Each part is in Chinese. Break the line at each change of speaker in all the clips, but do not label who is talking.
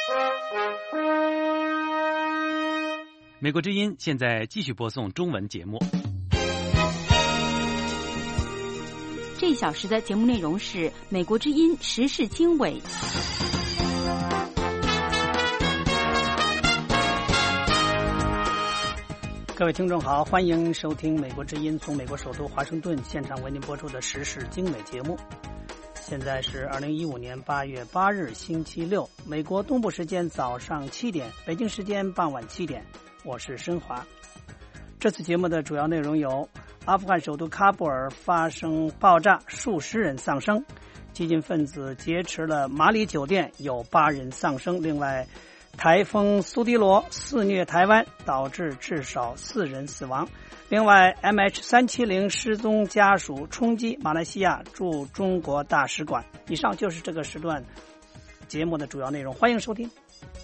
美国之音现在继续播送中文节目。
这一小时的节目内容是美国之音时事经纬。
各位听众好，欢迎收听美国之音从美国首都华盛顿现场为您播出的时事经纬节目。现在是2015年8月8日星期六，美国东部时间早上7点，北京时间傍晚7点，我是申华。这次节目的主要内容有：阿富汗首都喀布尔发生爆炸，数十人丧生；激进分子劫持了马里酒店，有8人丧生；另外，台风苏迪罗肆虐台湾，导致至少4人死亡。另外 MH370 失踪家属冲击马来西亚驻中国大使馆。以上就是这个时段节目的主要内容，欢迎收听。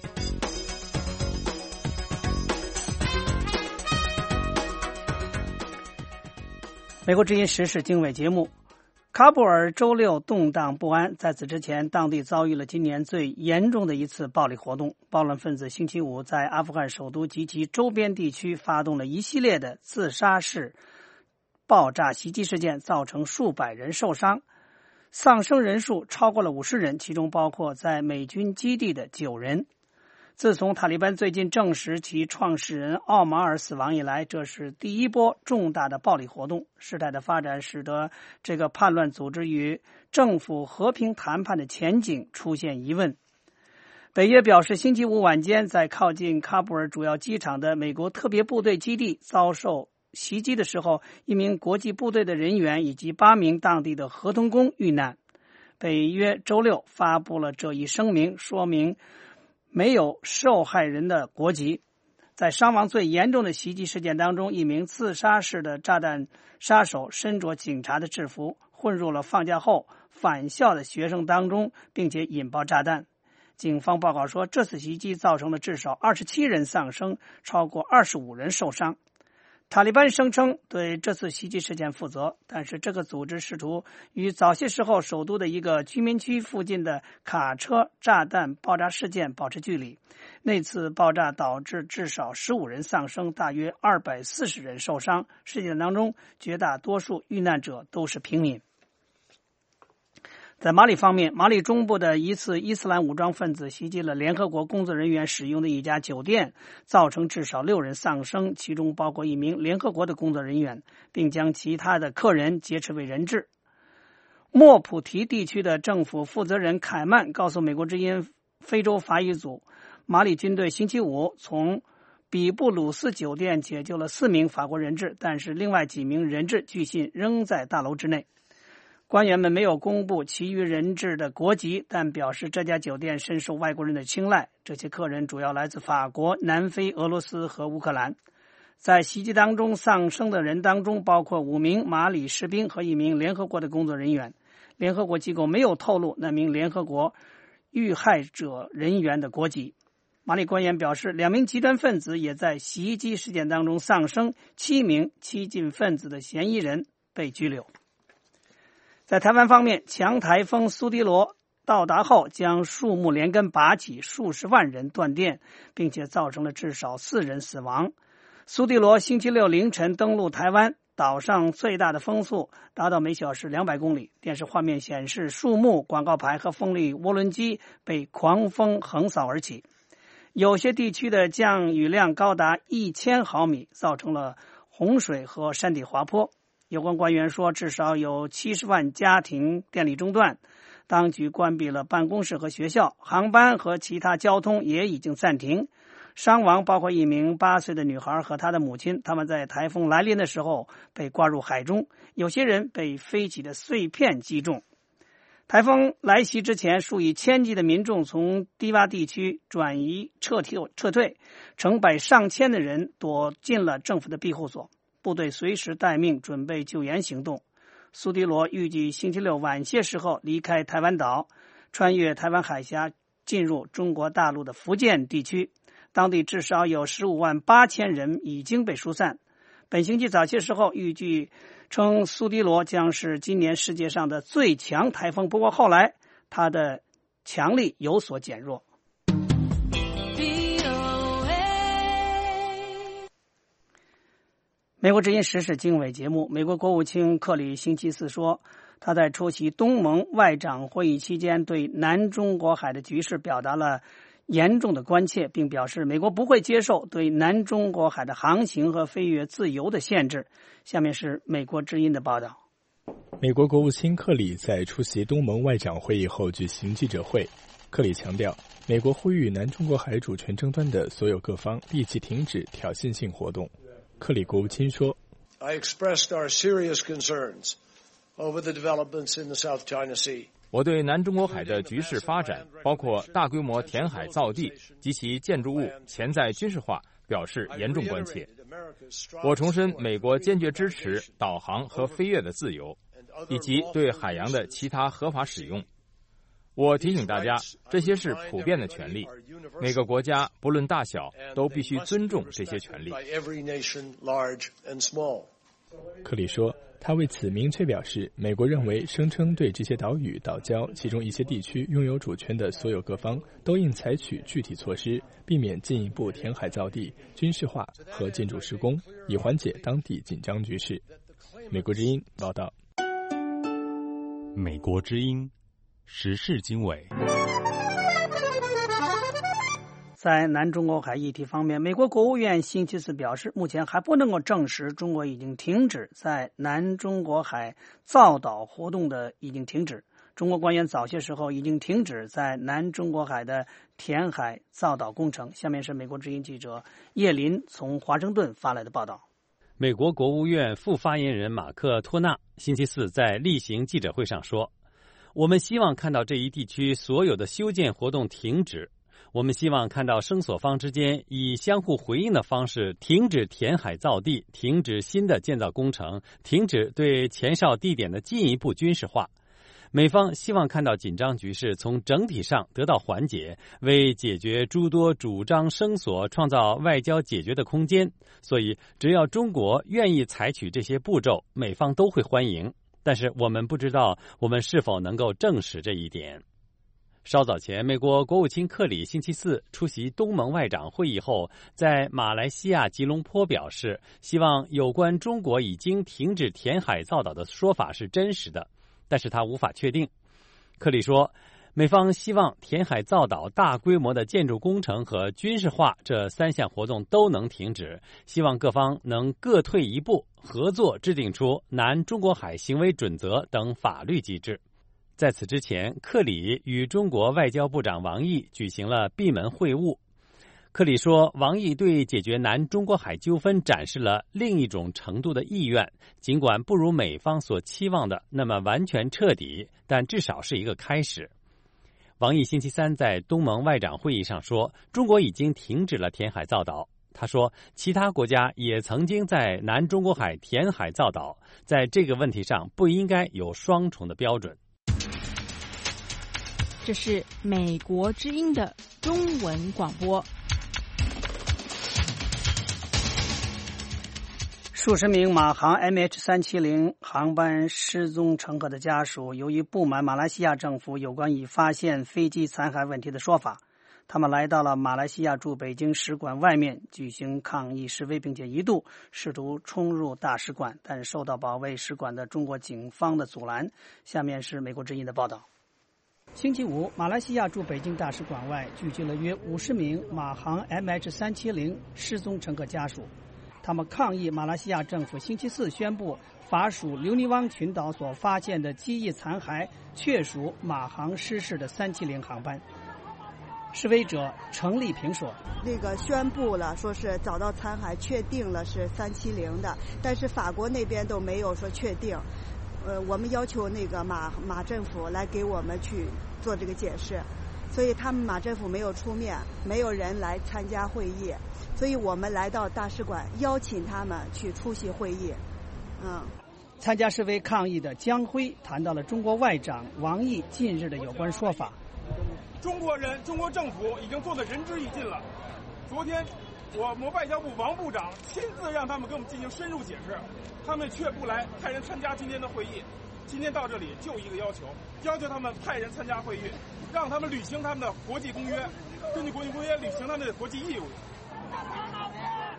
美国之音时事经纬节目。喀布尔周六动荡不安，在此之前，当地遭遇了今年最严重的一次暴力活动。暴乱分子星期五在阿富汗首都及其周边地区发动了一系列的自杀式爆炸袭击事件，造成数百人受伤，丧生人数超过了50人，其中包括在美军基地的9人。自从塔利班最近证实其创始人奥马尔死亡以来，这是第一波重大的暴力活动。事态的发展使得这个叛乱组织与政府和平谈判的前景出现疑问。北约表示，星期五晚间在靠近喀布尔主要机场的美国特别部队基地遭受袭击的时候，一名国际部队的人员以及8名当地的合同工遇难。北约周六发布了这一声明，说明没有受害人的国籍。在伤亡最严重的袭击事件当中，一名自杀式的炸弹杀手身着警察的制服，混入了放假后返校的学生当中，并且引爆炸弹。警方报告说，这次袭击造成了至少27人丧生，超过25人受伤。塔利班声称对这次袭击事件负责，但是这个组织试图与早些时候首都的一个居民区附近的卡车炸弹爆炸事件保持距离。那次爆炸导致至少15人丧生，大约240人受伤。事件当中，绝大多数遇难者都是平民。在马里方面，马里中部的一次伊斯兰武装分子袭击了联合国工作人员使用的一家酒店，造成至少6人丧生，其中包括一名联合国的工作人员，并将其他的客人劫持为人质。莫普提地区的政府负责人凯曼告诉美国之音非洲法语组，马里军队星期五从比布鲁斯酒店解救了4名法国人质，但是另外几名人质据信仍在大楼之内。官员们没有公布其余人质的国籍，但表示这家酒店深受外国人的青睐。这些客人主要来自法国、南非、俄罗斯和乌克兰。在袭击当中丧生的人当中，包括5名马里士兵和1名联合国的工作人员。联合国机构没有透露那名联合国遇害者人员的国籍。马里官员表示，2名极端分子也在袭击事件当中丧生，7名激进分子的嫌疑人被拘留。在台湾方面，强台风苏迪罗到达后将树木连根拔起，数十万人断电，并且造成了至少4人死亡。苏迪罗星期六凌晨登陆台湾，岛上最大的风速达到每小时200公里。电视画面显示，树木、广告牌和风力涡轮机被狂风横扫而起。有些地区的降雨量高达1000毫米，造成了洪水和山体滑坡。有关官员说，至少有70万家庭电力中断，当局关闭了办公室和学校，航班和其他交通也已经暂停。伤亡包括1名8岁的女孩和她的母亲，他们在台风来临的时候被刮入海中，有些人被飞起的碎片击中。台风来袭之前，数以千计的民众从低洼地区转移撤退，成百上千的人躲进了政府的庇护所。部队随时待命，准备救援行动。苏迪罗预计星期六晚些时候离开台湾岛，穿越台湾海峡，进入中国大陆的福建地区。当地至少有15万8千人已经被疏散。本星期早些时候预计称苏迪罗将是今年世界上的最强台风，不过后来它的强力有所减弱。 美国之音时事经纬节目，美国国务卿克里星期四说，他在出席东盟外长会议期间对南中国海的局势表达了严重的关切，并表示美国不会接受对南中国海的航行和飞越自由的限制。下面是美国之音的报道。
美国国务卿克里在出席东盟外长会议后举行记者会，克里强调，美国呼吁南中国海主权争端的所有各方立即停止挑衅性活动。克里国务卿说
I expressed our serious concerns over the developments in the South China Sea.
我对南中国海的局势发展，包括大规模填海造地及其建筑物潜在军事化，表示严重关切。我重申美国坚决支持导航和飞越的自由，以及对海洋的其他合法使用。我提醒大家，这些是普遍的权利，每个国家不论大小都必须尊重这些权利。
克里说，他为此明确表示，美国认为声称对这些岛屿、岛礁其中一些地区拥有主权的所有各方都应采取具体措施，避免进一步填海造地、军事化和建筑施工，以缓解当地紧张局势。美国之音报道。
美国之音时事经纬。
在南中国海议题方面，美国国务院星期四表示，目前还不能够证实中国已经停止在南中国海造岛活动的已经停止。中国官员早些时候已经停止在南中国海的填海造岛工程。下面是美国之音记者叶林从华盛顿发来的报道。
美国国务院副发言人马克·托纳星期四在例行记者会上说，我们希望看到这一地区所有的修建活动停止。我们希望看到声索方之间以相互回应的方式停止填海造地，停止新的建造工程，停止对前哨地点的进一步军事化。美方希望看到紧张局势从整体上得到缓解，为解决诸多主张声索创造外交解决的空间。所以，只要中国愿意采取这些步骤，美方都会欢迎。但是我们不知道我们是否能够证实这一点。稍早前，美国国务卿克里星期四出席东盟外长会议后，在马来西亚吉隆坡表示，希望有关中国已经停止填海造岛的说法是真实的，但是他无法确定。克里说，美方希望填海造岛、大规模的建筑工程和军事化这3项活动都能停止，希望各方能各退一步，合作制定出南中国海行为准则等法律机制。在此之前，克里与中国外交部长王毅举行了闭门会晤。克里说，王毅对解决南中国海纠纷展示了另一种程度的意愿，尽管不如美方所期望的那么完全彻底，但至少是一个开始。王毅星期三在东盟外长会议上说，中国已经停止了填海造岛。他说，其他国家也曾经在南中国海填海造岛，在这个问题上不应该有双重的标准。
这是美国之音的中文广播。
数十名马航 MH370 航班失踪乘客的家属，由于不满马来西亚政府有关已发现飞机残骸问题的说法，他们来到了马来西亚驻北京使馆外面举行抗议示威，并且一度试图冲入大使馆，但是受到保卫使馆的中国警方的阻拦。下面是美国之音的报道。星期五，马来西亚驻北京大使馆外聚集了约50名马航 MH370 失踪乘客家属，他们抗议马来西亚政府星期四宣布法属留尼汪群岛所发现的机翼残骸确属马航失事的370航班。示威者程丽萍说，
那个宣布了说是找到残骸，确定了是370的，但是法国那边都没有说确定。我们要求那个马政府来给我们去做这个解释，所以他们马政府没有出面，没有人来参加会议，所以我们来到大使馆邀请他们去出席会议。
参加示威抗议的江辉谈到了中国外长王毅近日的有关说法。
中国政府已经做得仁至义尽了。昨天我们外交部王部长亲自让他们给我们进行深入解释，他们却不来派人参加今天的会议。今天到这里就一个要求他们派人参加会议，让他们履行他们的国际公约，根据国际公约履行他们的国际义务。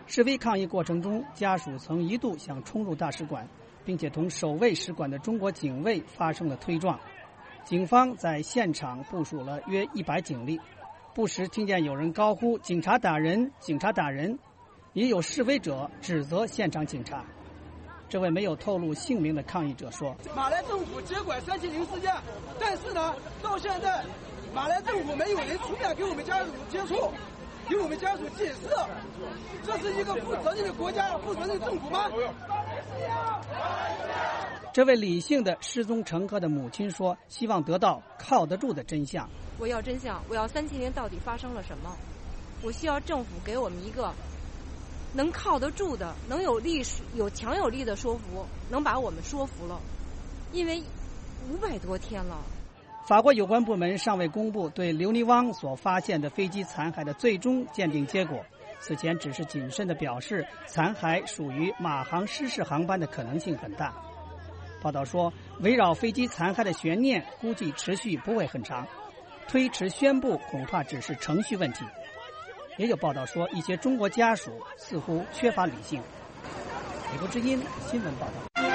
示威抗议过程中，家属曾一度想冲入大使馆，并且同守卫使馆的中国警卫发生了推撞。警方在现场部署了约100警力，不时听见有人高呼警察打人，警察打人，也有示威者指责现场警察。这位没有透露姓名的抗议者说，
马来政府接管370事件，但是呢，到现在马来政府没有人出面给我们家属接触，给我们家属解释，这是一个负责任的国家、负责任的政府吗？
这位李姓的失踪乘客的母亲说，希望得到靠得住的真相。
我要真相，我要370到底发生了什么，我需要政府给我们一个能靠得住的，能有强有力的说服，能把我们说服了，因为500多天了。
法国有关部门尚未公布对留尼汪所发现的飞机残骸的最终鉴定结果，此前只是谨慎地表示残骸属于马航失事航班的可能性很大。报道说，围绕飞机残骸的悬念估计持续不会很长，推迟宣布恐怕只是程序问题。也有报道说，一些中国家属似乎缺乏理性。美国之音新闻报道。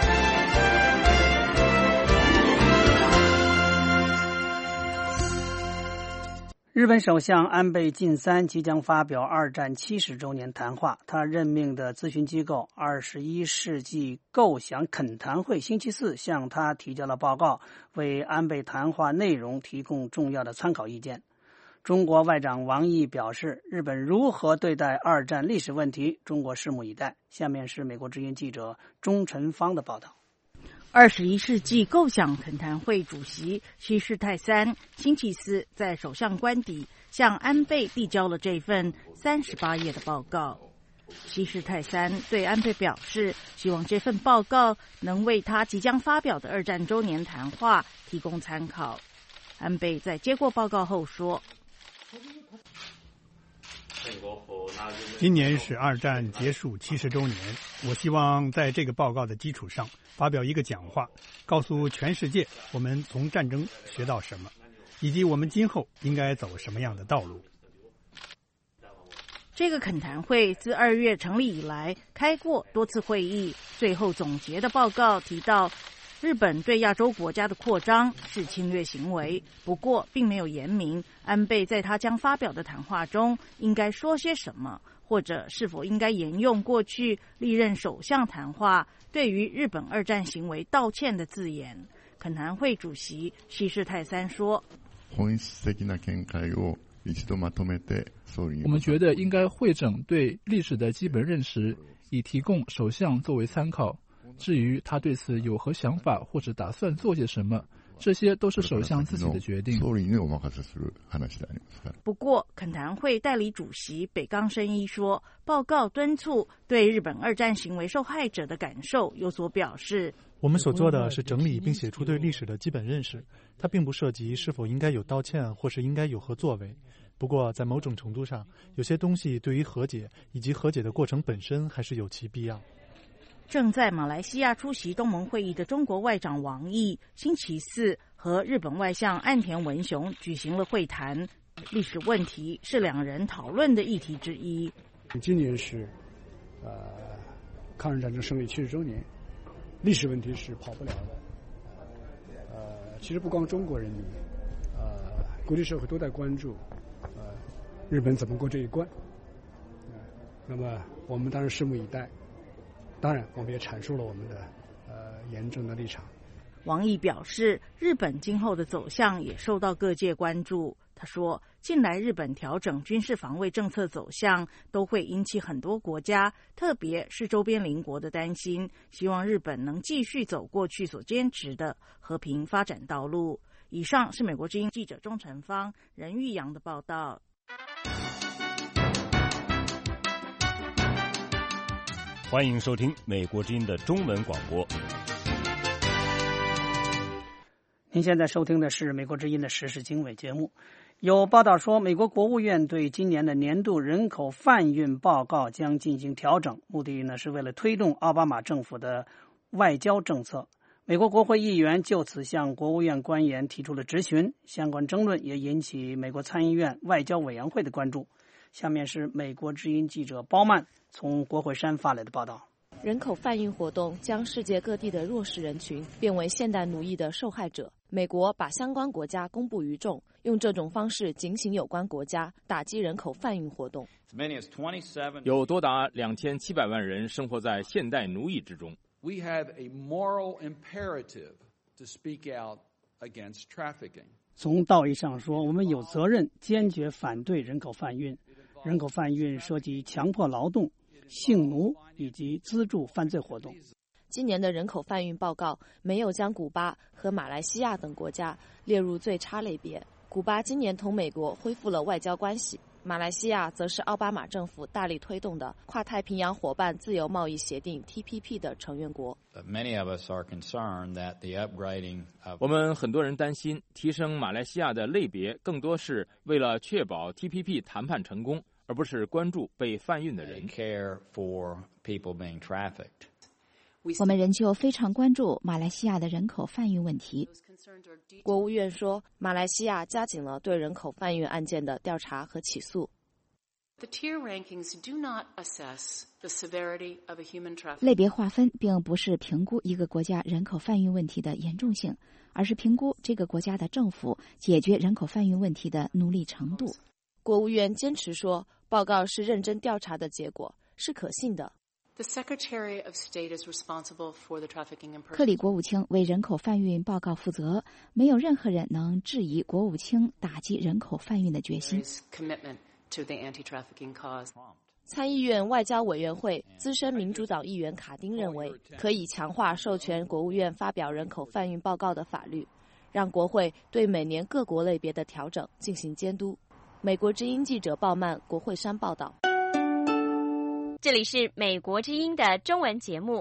日本首相安倍晋三即将发表二战70周年谈话，他任命的咨询机构21世纪构想恳谈会星期四向他提交了报告，为安倍谈话内容提供重要的参考意见。中国外长王毅表示，日本如何对待二战历史问题，中国拭目以待。下面是美国之音记者钟晨芳的报道。
21世纪构想恳谈会主席西世泰三星期四在首相官邸向安倍递交了这份38页的报告。西世泰三对安倍表示，希望这份报告能为他即将发表的二战周年谈话提供参考。安倍在接过报告后说，
今年是二战结束70周年，我希望在这个报告的基础上发表一个讲话，告诉全世界我们从战争学到什么，以及我们今后应该走什么样的道路。
这个恳谈会自2月成立以来开过多次会议，最后总结的报告提到，日本对亚洲国家的扩张是侵略行为，不过并没有言明安倍在他将发表的谈话中应该说些什么，或者是否应该沿用过去历任首相谈话对于日本二战行为道歉的字眼。恳谈会主席西世泰三说，
我们觉得应该汇整对历史的基本认识，以提供首相作为参考。至于他对此有何想法或者打算做些什么，这些都是首相自己的决定。
不过，恳谈会代理主席北冈伸一说，报告敦促对日本二战行为受害者的感受有所表示。
我们所做的是整理并写出对历史的基本认识，它并不涉及是否应该有道歉或是应该有何作为。不过，在某种程度上，有些东西对于和解以及和解的过程本身还是有其必要。
正在马来西亚出席东盟会议的中国外长王毅星期四和日本外相岸田文雄举行了会谈，历史问题是两人讨论的议题之一。
今年是抗日战争胜利70周年，历史问题是跑不了的。其实不光中国人民，国际社会都在关注日本怎么过这一关。那么我们当然拭目以待。当然，我们也阐述了我们的严正的立场。
王毅表示，日本今后的走向也受到各界关注。他说，近来日本调整军事防卫政策走向，都会引起很多国家，特别是周边邻国的担心，希望日本能继续走过去所坚持的和平发展道路。以上是美国之音记者钟晨芳、任玉阳的报道。
欢迎收听美国之音的中文广播。
您现在收听的是美国之音的时事经纬节目。有报道说，美国国务院对今年的年度人口贩运报告将进行调整，目的呢是为了推动奥巴马政府的外交政策。美国国会议员就此向国务院官员提出了质询，相关争论也引起美国参议院外交委员会的关注。 下面是美国之音记者包曼从国会山发来的报道。
人口贩运活动将世界各地的弱势人群变为现代奴役的受害者。美国把相关国家公布于众，用这种方式警醒有关国家，打击人口贩运活动。
有多达2700万人生活在现代奴役之中。
We have a moral imperative to speak out against trafficking.
从道义上说，我们有责任坚决反对人口贩运。人口贩运涉及强迫劳动、性奴以及资助犯罪活动。
今年的人口贩运报告没有将古巴和马来西亚等国家列入最差类别。古巴今年同美国恢复了外交关系，马来西亚则是奥巴马政府大力推动的跨太平洋伙伴自由贸易协定 TPP 的成员国。
我们很多人担心，提升马来西亚的类别更多是为了确保 TPP 谈判成功，而不是关注被贩运的人。
我们仍旧非常关注马来西亚的人口贩运问题。
国务院说，马来西亚加紧了对人口贩运案件的调查和起诉。
类别划分并不是评估一个国家人口贩运问题的严重性，而是评估这个国家的政府解决人口贩运问题的努力程度。
国务院坚持说，报告是认真调查的结果，是可信的。
克里国务卿为人口贩运报告负责，没有任何人能质疑国务卿打击人口贩运的决心。
参议院外交委员会资深民主党议员卡丁认为，可以强化授权国务院发表人口贩运报告的法律，让国会对每年各国类别的调整进行监督。美国之音记者鲍曼，国会山报道。
这里是美国之音的中文节目。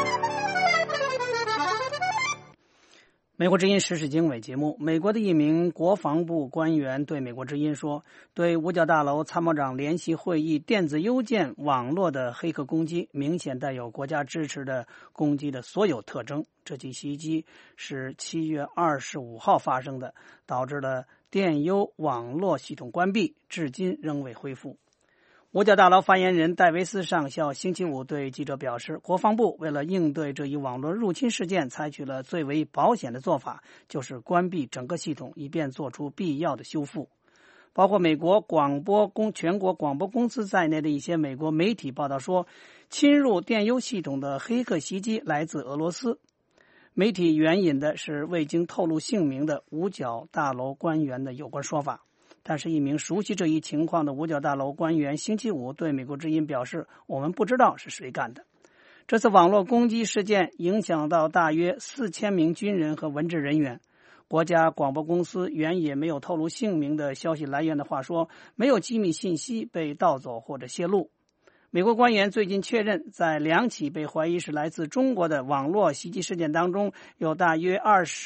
美国之音时事经纬节目，美国的一名国防部官员对美国之音说，对五角大楼参谋长联席会议电子邮件网络的黑客攻击明显带有国家支持的攻击的所有特征。这起袭击是7月25号发生的，导致了电邮网络系统关闭，至今仍未恢复。五角大楼发言人戴维斯上校星期五对记者表示，国防部为了应对这一网络入侵事件，采取了最为保险的做法，就是关闭整个系统，以便做出必要的修复。包括美国全国广播公司在内的一些美国媒体报道说，侵入电邮系统的黑客袭击来自俄罗斯。媒体援引的是未经透露姓名的五角大楼官员的有关说法。但是一名熟悉这一情况的五角大楼官员星期五对美国之音表示，我们不知道是谁干的。这次网络攻击事件影响到大约4000名军人和文职人员。国家广播公司原也没有透露姓名的消息来源的话说，没有机密信息被盗走或者泄露。美国官员最近确认，在2起被怀疑是来自中国的网络袭击事件当中，有大约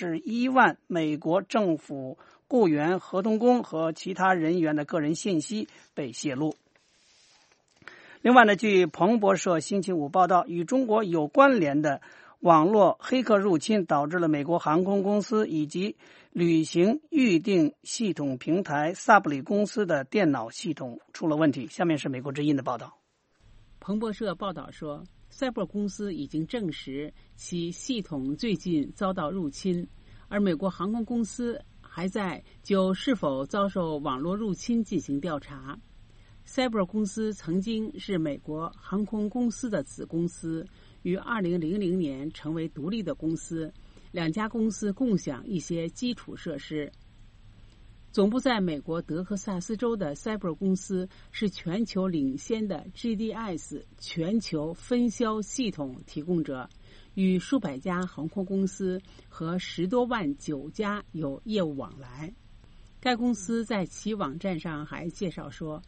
21万美国政府雇员、合同工和其他人员的个人信息被泄露。另外呢，据彭博社星期五报道，与中国有关联的网络黑客入侵导致了美国航空公司以及旅行预订系统平台萨布里公司的电脑系统出了问题。下面是美国之音的报道。
彭博社报道说，赛博公司已经证实其系统最近遭到入侵，而美国航空公司还在就是否遭受网络入侵进行调查。Cyber 公司曾经是美国航空公司的子公司，于2000年成为独立的公司，两家公司共享一些基础设施。总部在美国德克萨斯州的 Cyber 公司是全球领先的 GDS 全球分销系统提供者，与数百家航空公司和10多万酒家有业务往来。该公司在其网站上还介绍说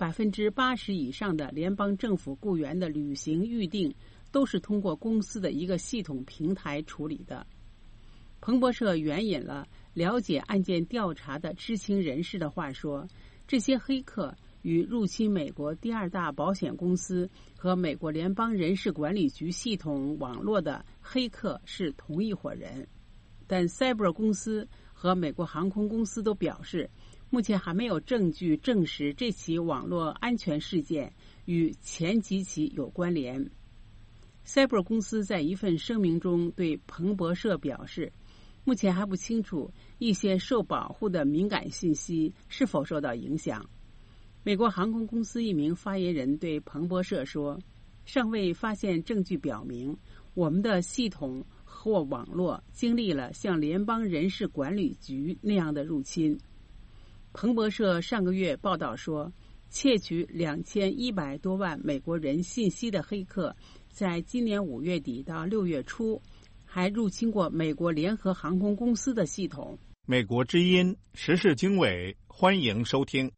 ，80%以上的联邦政府雇员的旅行预订都是通过公司的一个系统平台处理的。彭博社援引了了解案件调查的知情人士的话说，这些黑客与入侵美国第2大保险公司和美国联邦人事管理局系统网络的黑客是同一伙人。但 Cyber 公司和美国航空公司都表示目前还没有证据证实这起网络安全事件与前几起有关联。Cyber 公司在一份声明中对彭博社表示，目前还不清楚一些受保护的敏感信息是否受到影响。美国航空公司一名发言人对彭博社说，尚未发现证据表明我们的系统或网络经历了像联邦人事管理局那样的入侵。彭博社上个月报道说，窃取2100多万美国人信息的黑客在今年5月底到6月初还入侵过美国联合航空公司的系统。
美国之音时事经纬，欢迎收听。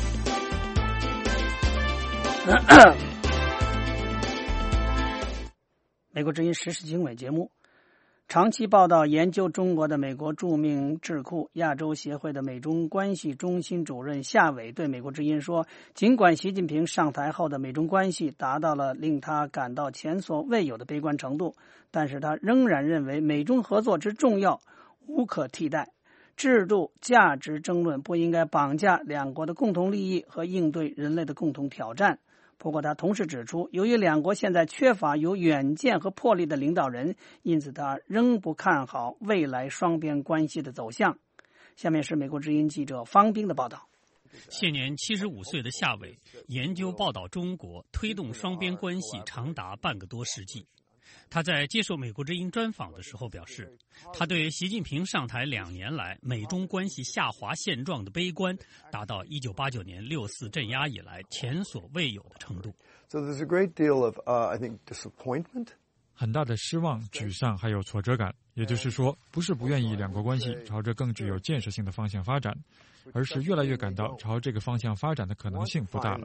美国之音时事经纬节目，长期报道研究中国的美国著名智库亚洲协会的美中关系中心主任夏伟对美国之音说，尽管习近平上台后的美中关系达到了令他感到前所未有的悲观程度，但是他仍然认为美中合作之重要无可替代，制度价值争论不应该绑架两国的共同利益和应对人类的共同挑战。不过他同时指出，由于两国现在缺乏有远见和魄力的领导人，因此他仍不看好未来双边关系的走向。下面是美国之音记者方斌的报道。
现年75岁的夏伟研究报道中国，推动双边关系长达半个多世纪。他在接受美国之音专访的时候表示，他对习近平上台2年来美中关系下滑现状的悲观达到1989年6·4镇压以来前所未有的程度。
So there's a great deal of, I think, disappointment.
很大的失望、沮丧还有挫折感，也就是说，不是不愿意两国关系朝着更具有建设性的方向发展，而是越来越感到朝这个方向发展的可能性不大了。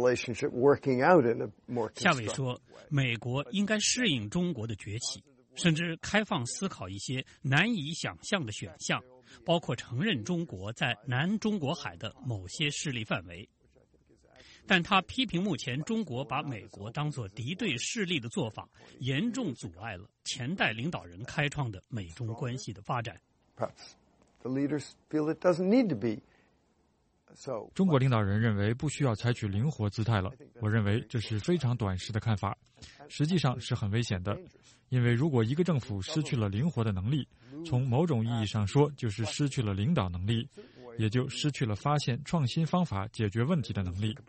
夏伟说，美国应该适应中国的崛起，甚至开放思考一些难以想象的选项，包括承认中国在南中国海的某些势力范围。但他批评目前中国把美国当作敌对势力的做法，严重阻碍了前代领导人开创的美中关系的发展。
中国领导人认为不需要采取灵活姿态了，我认为这是非常短视的看法，实际上是很危险的。因为如果一个政府失去了灵活的能力，从某种意义上说就是失去了领导能力，也就失去了发现创新方法解决问题的能力。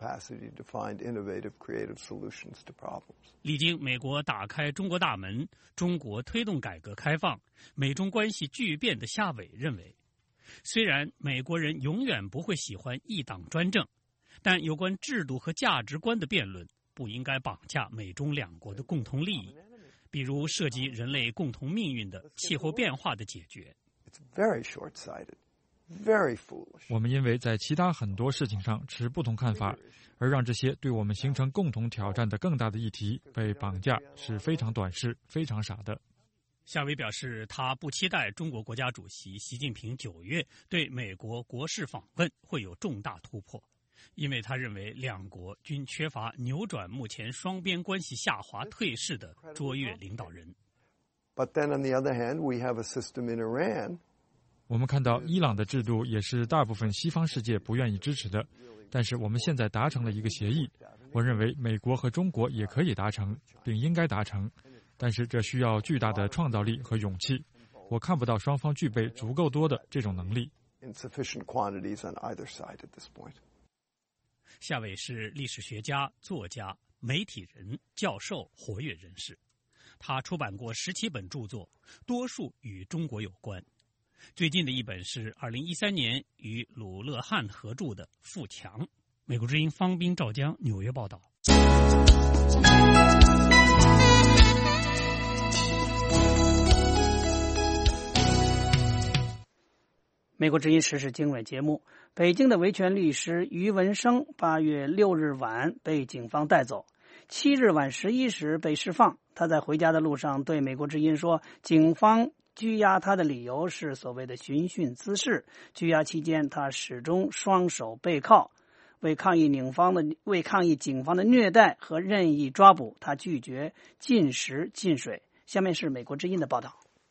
历经美国打开中国大门，中国推动改革开放，美中关系巨变的夏伟认为，虽然美国人永远不会喜欢一党专政，但有关制度和价值观的辩论不应该绑架美中两国的共同利益，比如涉及人类共同命运的气候变化的解决。
我们因为在其他很多事情上持不同看法，而让这些对我们形成共同挑战的更大的议题被绑架，是非常短视、非常傻的。
夏伟表示，他不期待中国国家主席习近平9月对美国国事访问会有重大突破，因为他认为两国均缺乏扭转目前双边关系下滑退势的卓越领导人。
But then on the other hand, we have a system in Iran.
我们看到伊朗的制度也是大部分西方世界不愿意支持的，但是我们现在达成了一个协议，我认为美国和中国也可以达成，并应该达成，但是这需要巨大的创造力和勇气，我看不到双方具备足够多的这种能力。
夏伟是历史学家、作家、媒体人、教授、活跃人士，他出版过17本著作，多数与中国有关。最近的一本是2013年与鲁勒汉合著的《富强》。美国之音方斌、赵江纽约报道。
美国之音时事经纬节目，北京的维权律师于文生8月6日晚被警方带走，7日晚11时被释放。他在回家的路上对美国之音说，警方拘押他的理由是所谓的寻衅滋事。拘押期间，他始终双手背靠，为抗议警方的虐待和任意抓捕，他拒绝进食进水。下面是美国之音的报道。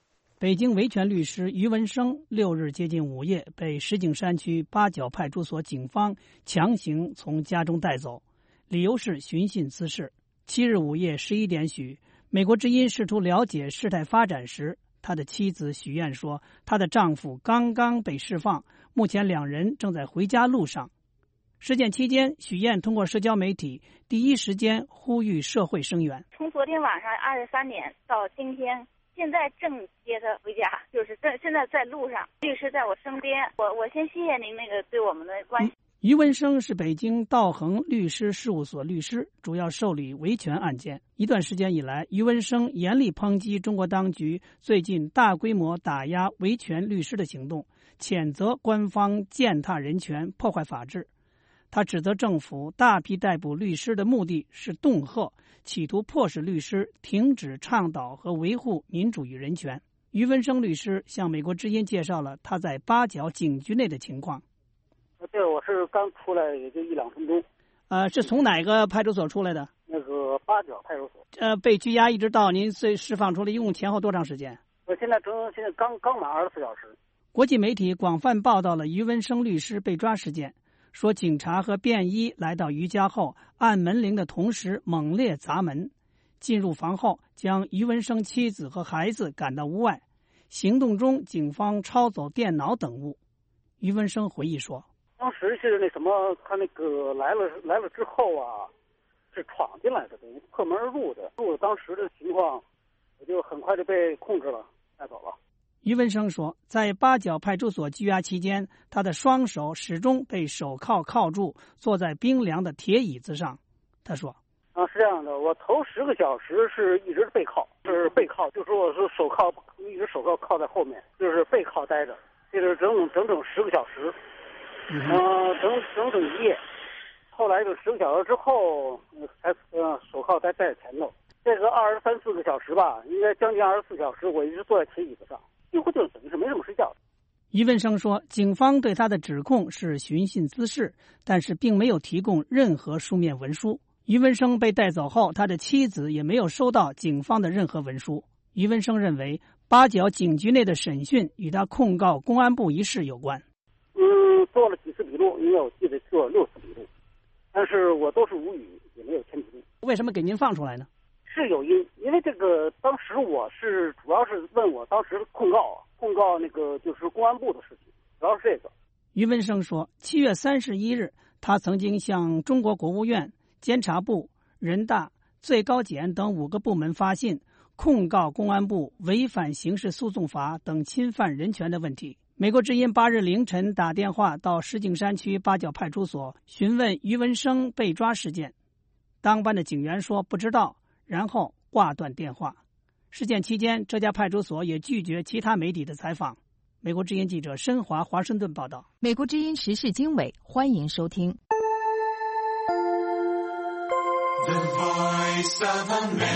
北京维权律师于文生6日接近午夜被石景山区八角派出所警方强行从家中带走，理由是寻衅滋事。7日午夜11点许，美国之音试图了解事态发展时，他的妻子许燕说，她的丈夫刚刚被释放，目前2人正在回家路上。事件期间，许燕通过社交媒体第一时间呼吁社会声援。
从昨天晚上23点到今天，现在正接他回家，就是现在在路上，律师在我身边。我先谢谢您对我们的关心。
于文生是北京道恒律师事务所律师，主要受理维权案件。一段时间以来，于文生严厉抨击中国当局最近大规模打压维权律师的行动，谴责官方践踏人权、破坏法治。他指责政府大批逮捕律师的目的是恫吓，企图迫使律师停止倡导和维护民主与人权。于文生律师向美国之音介绍了他在八角警局内的情况。
对，我是刚出来也就1-2分钟。
是从哪个派出所出来的？
那个八角派出所。
被拘押一直到您释放出来，一共前后多长时间？
现在刚满24小时。
国际媒体广泛报道了于文生律师被抓事件，说警察和便衣来到于家后，按门铃的同时猛烈砸门，进入房后将于文生妻子和孩子赶到屋外。行动中，警方抄走电脑等物。于文生回忆说，
当时是他来了之后啊，是闯进来的，等于破门而入的。当时的情况，我就很快就被控制了，带走了。
于文生说，在八角派出所拘押期间，他的双手始终被手铐铐住，坐在冰凉的铁椅子上。他说：“
是这样的，我头10个小时是一直背靠，就说我是手铐，一直手铐靠在后面，就是背靠待着，这是整整10个小时。整整1夜，后来就10个小时之后才手铐在前头。这个23-24个小时吧，应该将近24小时，我一直坐在铁椅子上，几乎就等于是没怎么睡觉。”
于文生说，警方对他的指控是寻衅滋事，但是并没有提供任何书面文书。于文生被带走后，他的妻子也没有收到警方的任何文书。于文生认为，八角警局内的审讯与他控告公安部一事有关。
做了几次笔录，因为我记得做了6次笔录，但是我都是无语，也没有签笔录。
为什么给您放出来呢？
是有因为这个当时我是主要是问我当时控告那个就是公安部的事情，主要是这个。
于文生说，7月31日，他曾经向中国国务院、监察部、人大、最高检等5个部门发信，控告公安部违反刑事诉讼法等侵犯人权的问题。美国之音8日凌晨打电话到石景山区八角派出所询问于文生被抓事件，当班的警员说不知道，然后挂断电话。事件期间，这家派出所也拒绝其他媒体的采访。美国之音记者申华华盛顿报道。
美国之音时事经纬，欢迎收听。The Voice of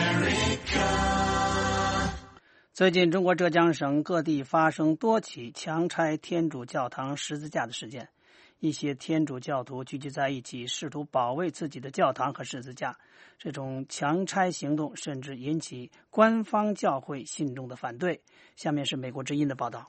America。最近，中国浙江省各地发生多起强拆天主教堂十字架的事件，一些天主教徒聚集在一起，试图保卫自己的教堂和十字架。这种强拆行动甚至引起官方教会信众的反对。下面是美国之音的报道。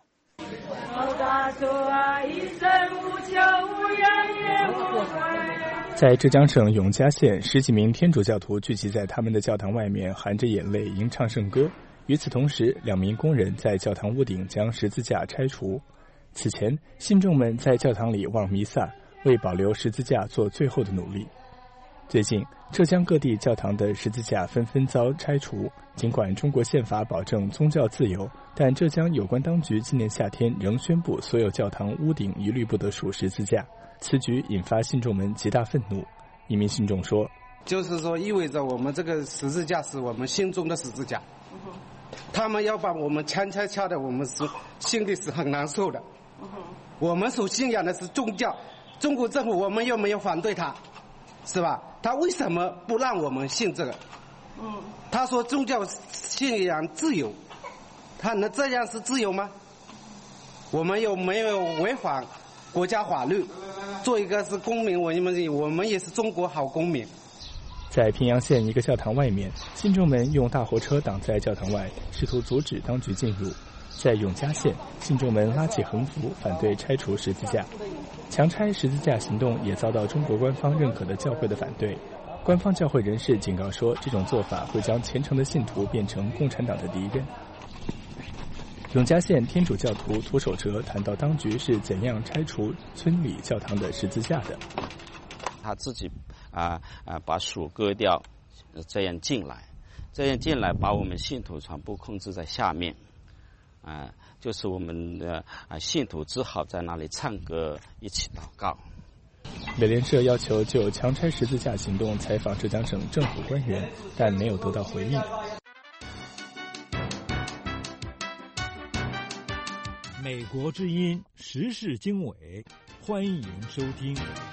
在浙江省永嘉县，10几名天主教徒聚集在他们的教堂外面，含着眼泪吟唱圣歌。与此同时，2名工人在教堂屋顶将十字架拆除。此前，信众们在教堂里望弥撒，为保留十字架做最后的努力。最近，浙江各地教堂的十字架纷纷遭拆除。尽管中国宪法保证宗教自由，但浙江有关当局今年夏天仍宣布所有教堂屋顶一律不得竖十字架。此举引发信众们极大愤怒。一名信众说：“
就是说，意味着我们这个十字架是我们心中的十字架。他们要把我们掐的，我们是心里是很难受的。我们所信仰的是宗教，中国政府我们又没有反对他，是吧？他为什么不让我们信这个？他说宗教信仰自由，他能这样是自由吗？我们又没有违反国家法律，做一个是公民，我们也是中国好公民。”
在平阳县一个教堂外面，信众们用大货车挡在教堂外，试图阻止当局进入。 在永嘉县，信众们拉起横幅反对拆除十字架，强拆十字架行动也遭到中国官方认可的教会的反对。官方教会人士警告说，这种做法会将虔诚的信徒变成共产党的敌人。永嘉县天主教徒涂守哲谈到当局是怎样拆除村里教堂的十字架的。
他自己把树割掉，这样进来把我们信徒全部控制在下面，就是我们的信徒只好在那里唱歌一起祷告。
美联社要求就强拆十字架行动采访浙江省政府官员，但没有得到回应。
美国之音时事经纬，欢迎收听。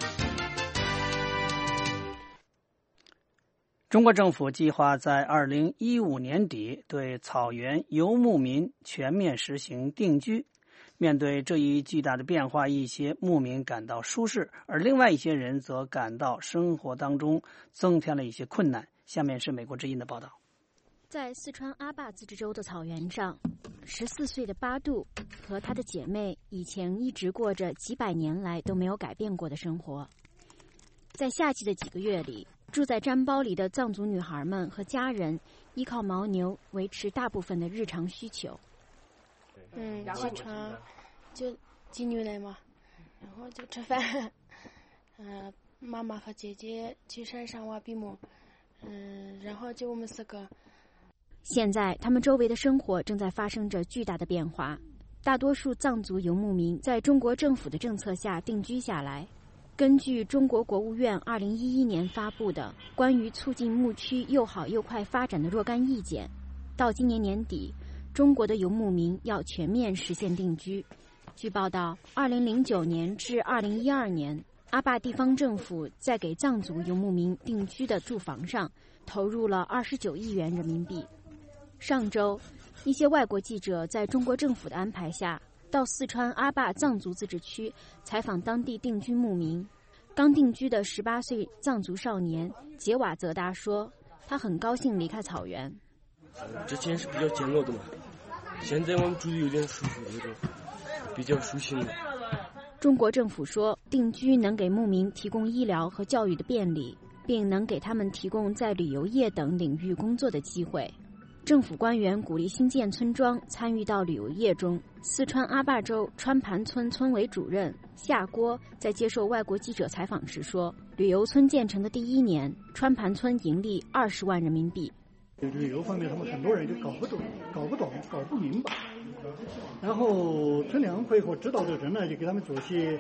中国政府计划在2015年底对草原游牧民全面实行定居。面对这一巨大的变化，一些牧民感到舒适，而另外一些人则感到生活当中增添了一些困难。下面是美国之音的报道。
在四川阿坝自治州的草原上，14岁的巴杜和他的姐妹以前一直过着几百年来都没有改变过的生活。在夏季的几个月里，住在毡包里的藏族女孩们和家人依靠牦牛维持大部分的日常需求。
起床就挤牛奶嘛，然后就吃饭。妈妈和姐姐去山上挖鼻毛，然后就我们4个。
现在他们周围的生活正在发生着巨大的变化，大多数藏族游牧民在中国政府的政策下定居下来。根据中国国务院2011年发布的关于促进牧区又好又快发展的若干意见，到今年年底，中国的游牧民要全面实现定居。据报道，2009年至2012年，阿坝地方政府在给藏族游牧民定居的住房上投入了29亿元人民币。上周，一些外国记者在中国政府的安排下，到四川阿坝藏族自治区采访当地定居牧民。刚定居的18岁藏族少年杰瓦泽达说，他很高兴离开草原。
之前是比较煎熬的嘛，现在我们住的有点舒服，有点比较舒心了。
中国政府说，定居能给牧民提供医疗和教育的便利，并能给他们提供在旅游业等领域工作的机会。政府官员鼓励新建村庄参与到旅游业中。四川阿坝州川盘村村委主任夏郭在接受外国记者采访时说，旅游村建成的第1年，川盘村盈利20万人民币。
旅游方面，他们很多人就搞不懂、搞不明白。然后村委会和指导的人呢，就给他们做些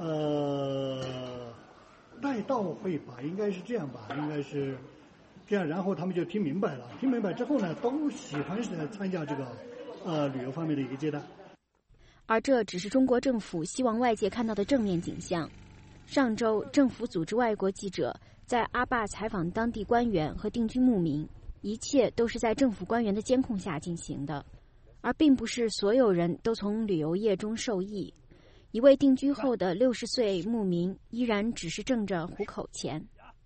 带到会吧，应该是这样吧，应该是这样。然后他们就听明白了，听明白之后呢，都喜欢参加这个旅游方面的一个阶段。
而这只是中国政府希望外界看到的正面景象。上周，政府组织外国记者在阿坝采访当地官员和定居牧民。一切都是在政府官员的监控下进行的，而并不是所有人都从旅游业中受益。一位定居后的60岁牧民依然只是挣着糊口钱。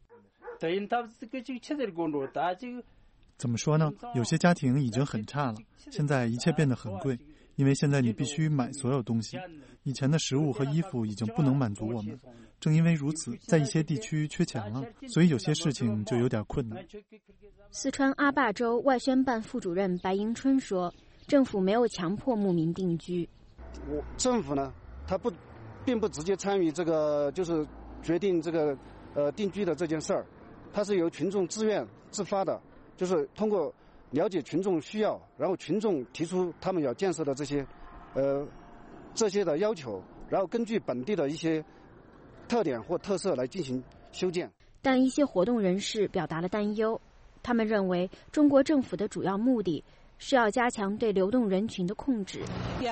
怎么说呢？有些家庭已经很差了，现在一切变得很贵，因为现在你必须买所有东西。以前的食物和衣服已经不能满足我们。正因为如此，在一些地区缺钱了，所以有些事情就有点困难。
四川阿坝州外宣办副主任白迎春说，政府没有强迫牧民定居。
政府呢，他并不直接参与这个，就是决定这个定居的这件事儿，它是由群众自愿自发的，就是通过了解群众需要，然后群众提出他们要建设的这些的要求，然后根据本地的一些特点或特色来进行修建。
但一些活动人士表达了担忧，他们认为中国政府的主要目的是要加强对流动人群的控制。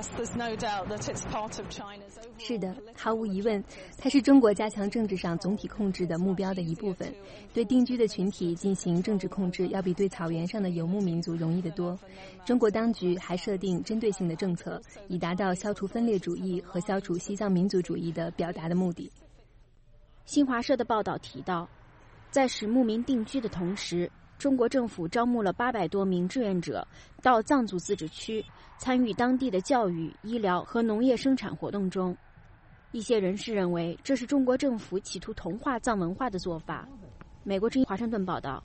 是的，毫无疑问，它是中国加强政治上总体控制的目标的一部分。对定居的群体进行政治控制，要比对草原上的游牧民族容易得多。中国当局还设定针对性的政策，以达到消除分裂主义和消除西藏民族主义的表达的目的。
新华社的报道提到，在使牧民定居的同时， 中国政府招募了800多名志愿者到藏族自治区，参与当地的教育、医疗和农业生产活动中。一些人士认为，这是中国政府企图同化藏文化的做法。美国之音华盛顿报道。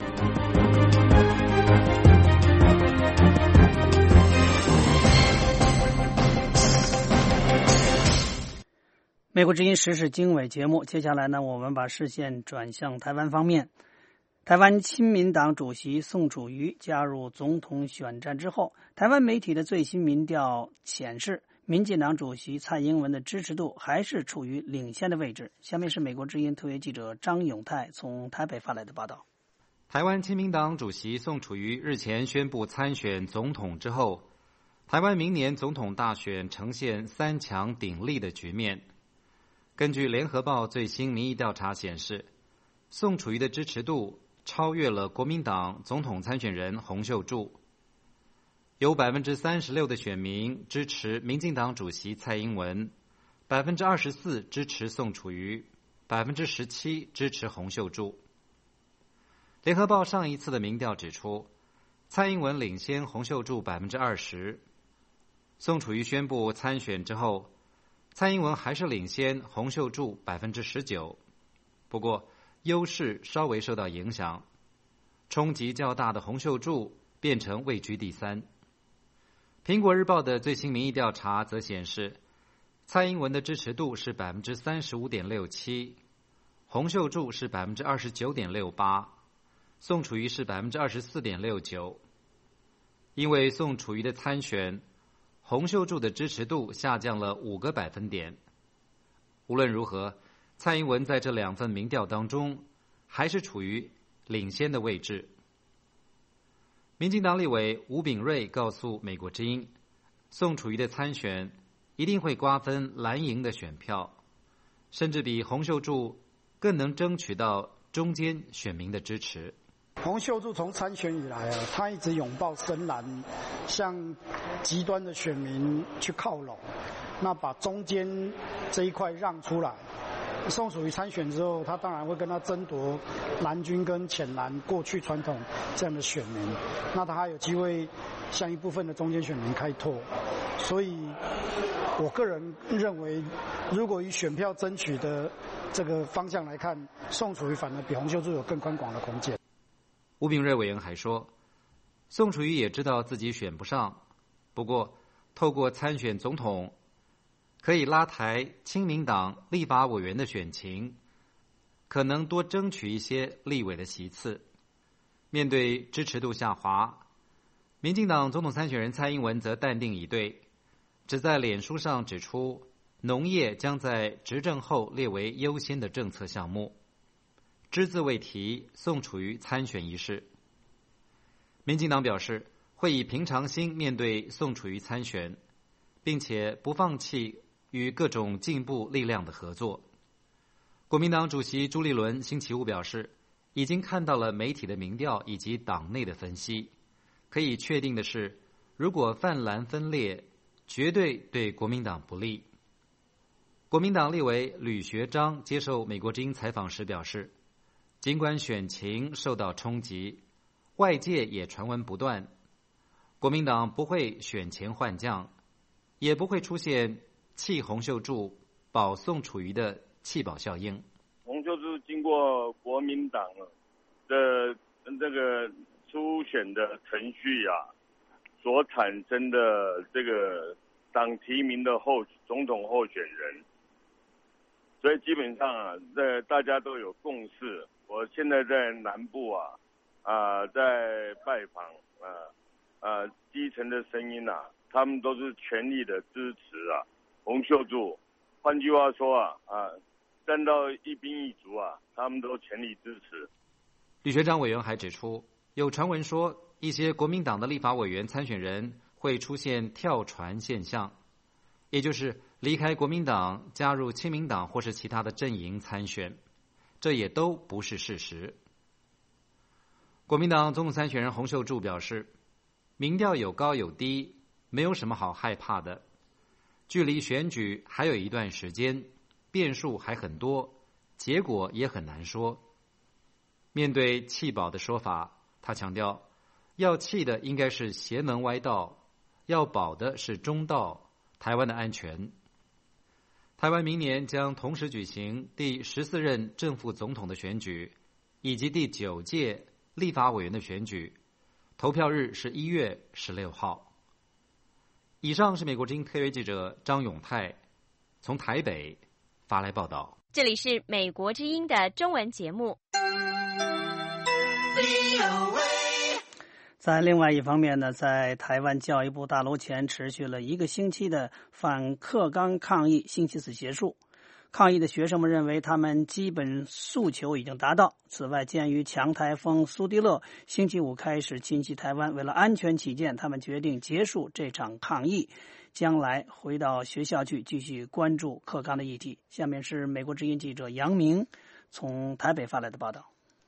美国之音时事经纬节目，接下来呢，我们把视线转向台湾方面。台湾亲民党主席宋楚瑜加入总统选战之后，台湾媒体的最新民调显示，民进党主席蔡英文的支持度还是处于领先的位置。下面是美国之音特约记者张永泰从台北发来的报道。
台湾亲民党主席宋楚瑜日前宣布参选总统之后，台湾明年总统大选呈现3强鼎立的局面。根据联合报最新民意调查显示，宋楚瑜的支持度超越了国民党总统参选人洪秀柱。有 36% 的选民支持民进党主席蔡英文， 24% 支持宋楚瑜， 17% 支持洪秀柱。联合报上一次的民调指出，蔡英文领先洪秀柱 20%。 宋楚瑜宣布参选之后，蔡英文还是领先洪秀柱 19%， 不过优势稍微受到影响，冲击较大的洪秀柱变成位居第3。苹果日报的最新民意调查则显示，蔡英文的支持度是 35.67%， 洪秀柱是 29.68%， 宋楚瑜是 24.69%。 因为宋楚瑜的参选，洪秀柱的支持度下降了5个百分点。无论如何，蔡英文在这2份民调当中还是处于领先的位置。民进党立委吴秉叡告诉美国之音，宋楚瑜的参选一定会瓜分蓝营的选票，甚至比洪秀柱更能争取到中间选民的支持。
洪秀柱从参选以来他一直拥抱深蓝，向极端的选民去靠拢，那把中间这一块让出来。宋楚瑜参选之后，他当然会跟他争夺蓝军跟浅蓝过去传统这样的选民，那他还有机会向一部分的中间选民开拓。所以我个人认为，如果以选票争取的这个方向来看，宋楚瑜反而比洪秀柱有更宽广的空间。
吴秉叡委员还说，宋楚瑜也知道自己选不上，不过透过参选总统，可以拉抬亲民党立法委员的选情，可能多争取一些立委的席次。面对支持度下滑，民进党总统参选人蔡英文则淡定以对，只在脸书上指出，农业将在执政后列为优先的政策项目，只字未提宋楚瑜参选一事。民进党表示会以平常心面对宋楚瑜参选，并且不放弃与各种进步力量的合作。国民党主席朱立伦星期五表示，已经看到了媒体的民调以及党内的分析，可以确定的是，如果泛蓝分裂，绝对对国民党不利。国民党立委吕学章接受美国之音采访时表示，尽管选情受到冲击，外界也传闻不断，国民党不会选前换将，也不会出现弃洪秀柱保宋楚瑜的弃保效应。
洪秀柱经过国民党的这个初选的程序所产生的这个党提名的总统候选人，所以基本上大家都有共识。我现在在南部在拜访基层的声音他们都是全力的支持洪秀柱。换句话说站到一兵一卒他们都全力支持。
吕学章委员还指出，有传闻说一些国民党的立法委员参选人会出现跳船现象，也就是离开国民党加入亲民党或是其他的阵营参选，这也都不是事实。国民党总统参选人洪秀柱表示，民调有高有低，没有什么好害怕的，距离选举还有一段时间，变数还很多，结果也很难说。面对弃保的说法， 他强调，要弃的应该是邪门歪道，要保的是中道，台湾的安全。台湾明年将同时举行第14任正副总统的选举，以及第9届立法委员的选举，投票日是1月16号。以上是美国之音特约记者张永泰从台北发来报道。
这里是美国之音的中文节目。
在另外一方面呢，在台湾教育部大楼前持续了1个星期的反课纲抗议星期4结束。抗议的学生们认为他们基本诉求已经达到。此外，鉴于强台风苏迪勒星期5开始侵袭台湾，为了安全起见，他们决定结束这场抗议，将来回到学校去继续关注课纲的议题。下面是美国之音记者杨明从台北发来的报道。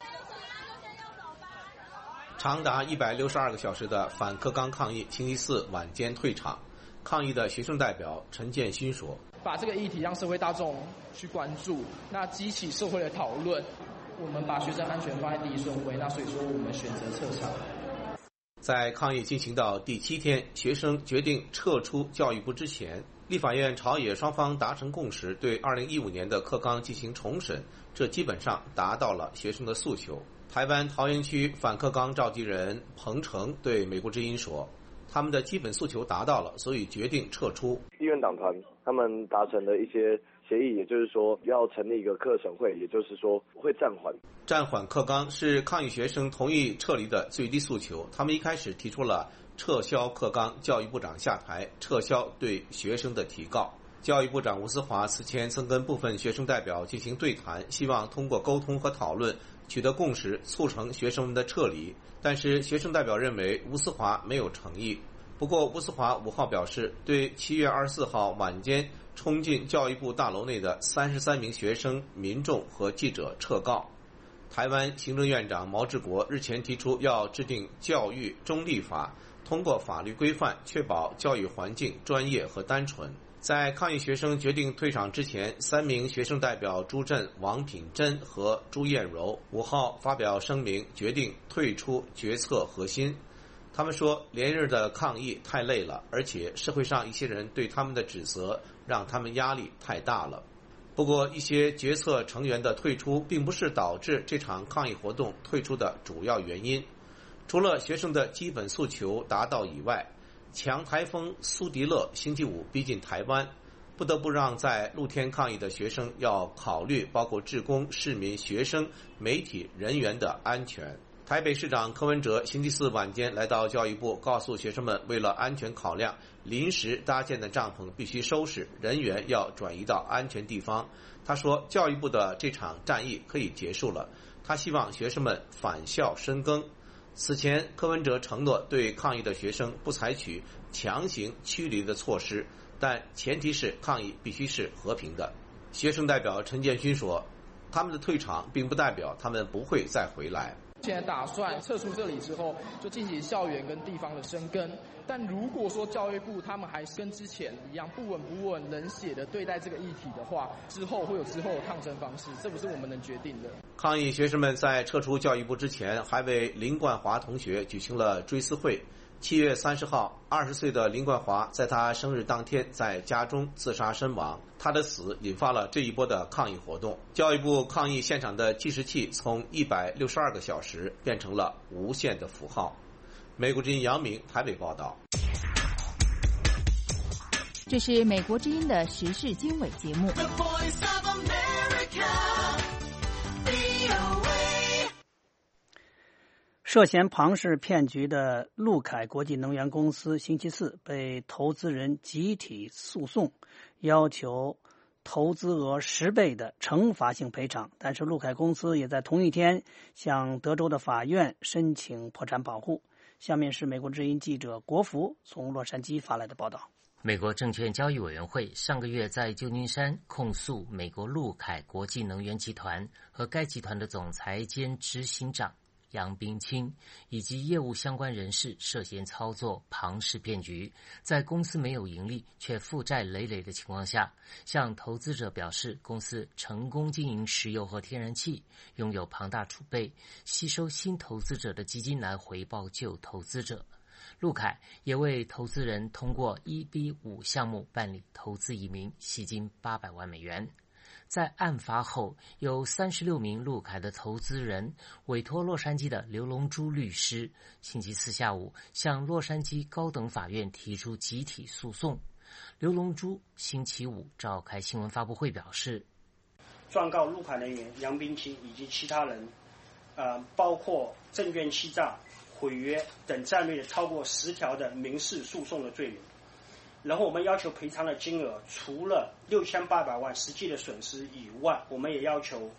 长达162个小时的反课纲抗议星期4晚间退场。抗议的学生代表陈建勋说，
把这个议题让社会大众去关注，那激起社会的讨论，我们把学生安全放在第一顺位，那所以说我们选择撤场。
在抗议进行到第7天，学生决定撤出教育部之前，立法院朝野双方达成共识，对2015年的课纲进行重审，这基本上达到了学生的诉求。台湾桃园区反课纲召集人彭程对美国之音说，他们的基本诉求达到了，所以决定撤出。
议院党团他们达成了一些协议，也就是说要成立一个课审会，也就是说会暂缓
课纲是抗议学生同意撤离的最低诉求。他们一开始提出了撤销课纲，教育部长下台，撤销对学生的提告。教育部长吴思华此前曾跟部分学生代表进行对谈，希望通过沟通和讨论取得共识，促成学生们的撤离。但是学生代表认为吴思华没有诚意。不过吴思华5号表示，对7月24号晚间冲进教育部大楼内的33名学生、民众和记者撤告。台湾行政院长毛治国日前提出要制定教育中立法，通过法律规范确保教育环境专业和单纯。在抗议学生决定退场之前，3名学生代表朱振、王品珍和朱艳柔5号发表声明，决定退出决策核心。他们说，连日的抗议太累了，而且社会上一些人对他们的指责让他们压力太大了。不过，一些决策成员的退出并不是导致这场抗议活动退出的主要原因。除了学生的基本诉求达到以外，强台风苏迪勒星期5逼近台湾，不得不让在露天抗议的学生要考虑包括志工、市民、学生、媒体人员的安全。台北市长柯文哲星期4晚间来到教育部，告诉学生们，为了安全考量，临时搭建的帐篷必须收拾，人员要转移到安全地方。他说，教育部的这场战役可以结束了，他希望学生们返校深耕。此前，柯文哲承诺对抗议的学生不采取强行驱离的措施，但前提是抗议必须是和平的。学生代表陈建勋说，他们的退场并不代表他们不会再回来。
现在打算撤出这里之后，就进行校园跟地方的深耕。但如果说教育部他们还是跟之前一样不稳、冷血的对待这个议题的话，之后会有之后的抗争方式，这不是我们能决定的。
抗议学生们在撤出教育部之前，还为林冠华同学举行了追思会。7月30号，20岁的林冠华在他生日当天在家中自杀身亡。他的死引发了这一波的抗议活动。教育部抗议现场的计时器从162个小时变成了无限的符号。美国之音杨明台北报道。
这是美国之音的时事经纬节目。
涉嫌庞氏骗局的陆凯国际能源公司星期4被投资人集体诉讼，要求投资额10倍的惩罚性赔偿。但是陆凯公司也在同一天向德州的法院申请破产保护。下面是美国之音记者国福从洛杉矶发来的报道。
美国证券交易委员会上个月在旧金山控诉美国陆凯国际能源集团和该集团的总裁兼执行长杨冰清以及业务相关人士涉嫌操作庞氏骗局，在公司没有盈利却负债累累的情况下，向投资者表示公司成功经营石油和天然气，拥有庞大储备，吸收新投资者的基金来回报旧投资者。陆凯也为投资人通过 EB5 项目办理投资移民，吸金800万美元。在案发后，有36名陆凯的投资人委托洛杉矶的刘龙珠律师，星期四下午向洛杉矶高等法院提出集体诉讼。刘龙珠星期五召开新闻发布会表示，
状告陆凯人员杨冰清以及其他人，包括证券欺诈、毁约等战略超过10条的民事诉讼的罪名。然后我们要求赔偿的金额除了6800万实际的损失以外，我们也要求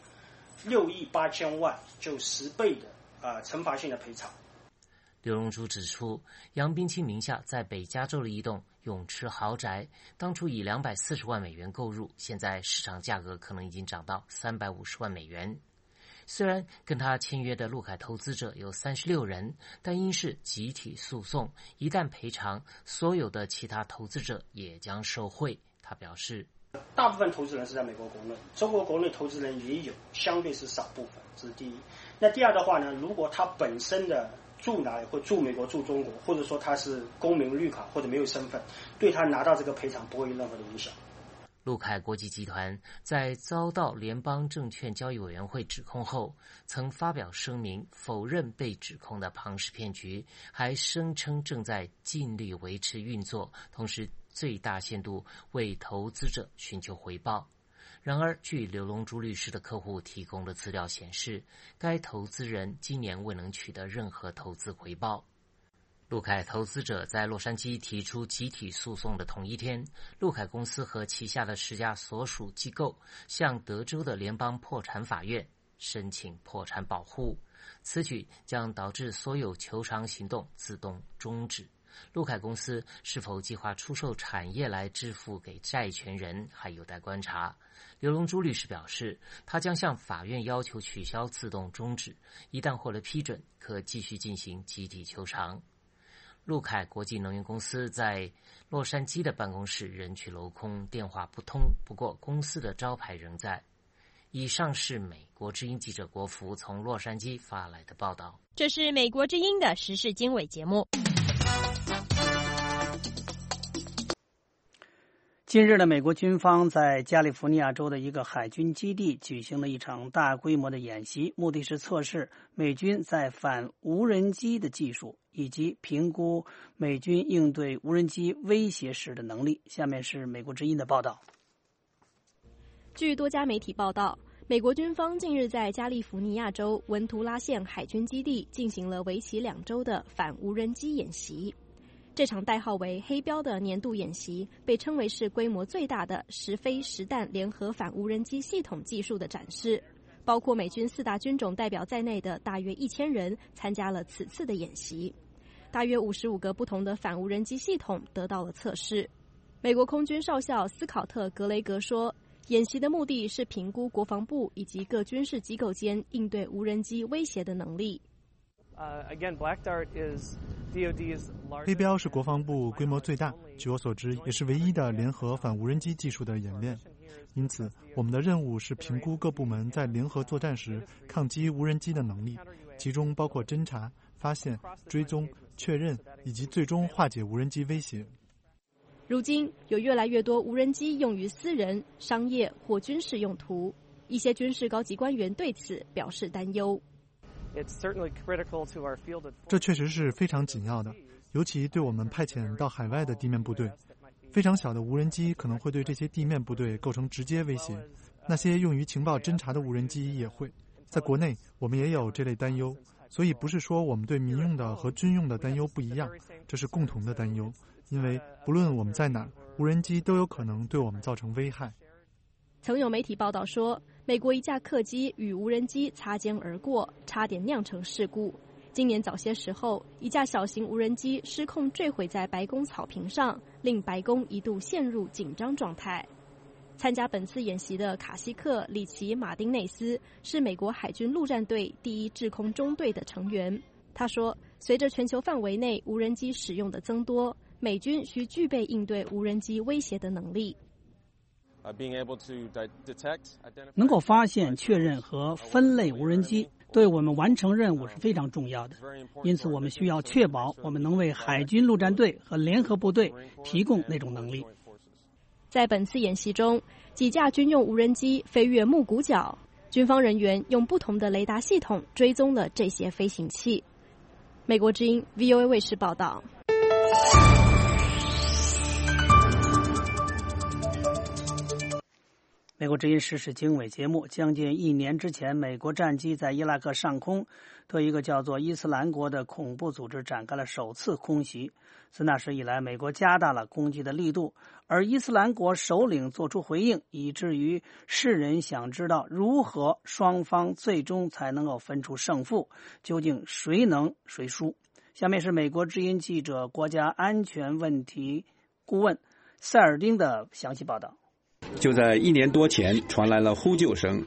6亿8000万，就10倍的惩罚性的赔偿。
刘荣珠指出，杨冰清名下在北加州的一栋泳池豪宅，当初以240万美元购入，现在市场价格可能已经涨到350万美元。虽然跟他签约的陆凯投资者有36人，但因是集体诉讼，一旦赔偿，所有的其他投资者也将受惠。他表示，
大部分投资人是在美国国内，中国国内投资人也有，相对是少部分，这是第一。那第二的话呢，如果他本身的住哪里，或住美国住中国，或者说他是公民绿卡或者没有身份，对他拿到这个赔偿不会有任何的影响。
陆凯国际集团在遭到联邦证券交易委员会指控后，曾发表声明否认被指控的庞氏骗局，还声称正在尽力维持运作，同时最大限度为投资者寻求回报。然而，据刘龙珠律师的客户提供的资料显示，该投资人今年未能取得任何投资回报。陆凯投资者在洛杉矶提出集体诉讼的同一天，陆凯公司和旗下的10家所属机构向德州的联邦破产法院申请破产保护，此举将导致所有求偿行动自动终止。陆凯公司是否计划出售产业来支付给债权人，还有待观察。刘龙珠律师表示，他将向法院要求取消自动终止，一旦获得批准，可继续进行集体求偿。陆凯国际能源公司在洛杉矶的办公室人去楼空，电话不通，不过公司的招牌仍在。以上是美国之音记者国福从洛杉矶发来的报道。
这是美国之音的时事经纬节目。
近日的美国军方在加利福尼亚州的一个海军基地举行了一场大规模的演习，目的是测试美军在反无人机的技术，以及评估美军应对无人机威胁时的能力。下面是美国之音的报道。
据多家媒体报道，美国军方近日在加利福尼亚州文图拉县海军基地进行了为期2周的反无人机演习。这场代号为黑标的年度演习被称为是规模最大的实飞实弹联合反无人机系统技术的展示，包括美军4大军种代表在内的大约1000人参加了此次的演习。大约55个不同的反无人机系统得到了测试。美国空军少校斯考特·格雷格说，演习的目的是评估国防部以及各军事机构间应对无人机威胁的能力。
黑标是国防部规模最大，据我所知也是唯一的联合反无人机技术的演练。因此，我们的任务是评估各部门在联合作战时抗击无人机的能力，其中包括侦察、发现、追踪、确认以及最终化解无人机威胁。
如今，有越来越多无人机用于私人、商业或军事用途，一些军事高级官员对此表示担忧。
这确实是非常紧要的，尤其对我们派遣到海外的地面部队。非常小的无人机可能会对这些地面部队构成直接威胁，那些用于情报侦察的无人机也会。在国内，我们也有这类担忧，所以不是说我们对民用的和军用的担忧不一样，这是共同的担忧，因为不论我们在哪儿，无人机都有可能对我们造成危害。
曾有媒体报道说，美国一架客机与无人机擦肩而过，差点酿成事故。今年早些时候，一架小型无人机失控坠毁在白宫草坪上，令白宫一度陷入紧张状态。 参加本次演习的卡西克·里奇·马丁内斯是美国海军陆战队第一制空中队的成员。他说，随着全球范围内无人机使用的增多，美军需具备应对无人机威胁的能力。
能够发现、确认和分类无人机，对我们完成任务是非常重要的。因此，我们需要确保我们能为海军陆战队和联合部队提供那种能力。
在本次演习中，几架军用无人机飞越木谷角，军方人员用不同的雷达系统追踪了这些飞行器。美国之音 VOA 卫视报道。
美国之音时事经纬节目，将近1年之前，美国战机在伊拉克上空对一个叫做伊斯兰国的恐怖组织展开了首次空袭。自那时以来，美国加大了攻击的力度，而伊斯兰国首领做出回应，以至于世人想知道如何双方最终才能够分出胜负，究竟谁能谁输。下面是美国之音记者、国家安全问题顾问塞尔丁的详细报道。
就在1年多前，传来了呼救声。